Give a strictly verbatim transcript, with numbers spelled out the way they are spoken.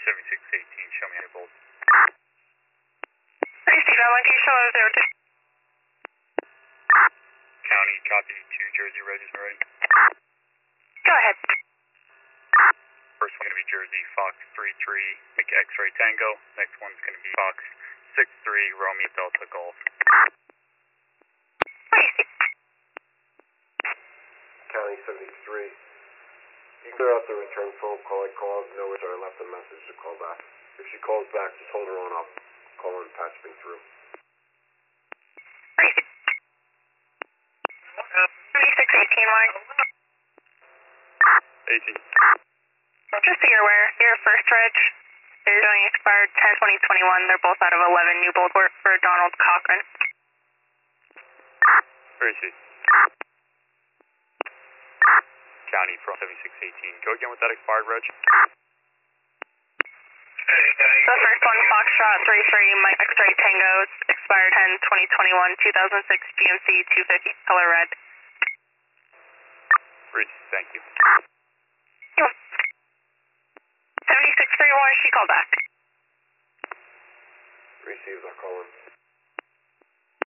seventy-six eighteen, show me how you bolt. Receive, I want you to show us zero two. County, copy two, Jersey, ready, ready. Go ahead. First one going to be Jersey, Fox three three, make X-ray Tango. Next one's going to be Fox six three, Romeo Delta Golf. Receive. County seventy-three. You can clear out the return phone call. I called, no answer. I left a message to call back. If she calls back, just hold her on up. Call her and patch me through. Receive. seventy-six eighteen, Mike. eighteen. Just so you're aware, your first reg is only expired ten twenty twenty-one. They're both out of eleven. New bold work for Donald Cochran. Receive. County from seventy-six eighteen. Go again with that expired reg. The first one, Foxtrot three three, Mike X-ray Tango, expired ten twenty twenty-one, two thousand six G M C two fifty, color red. Receive, thank you. seventy-six three one, she called back. Receives, I'll call her.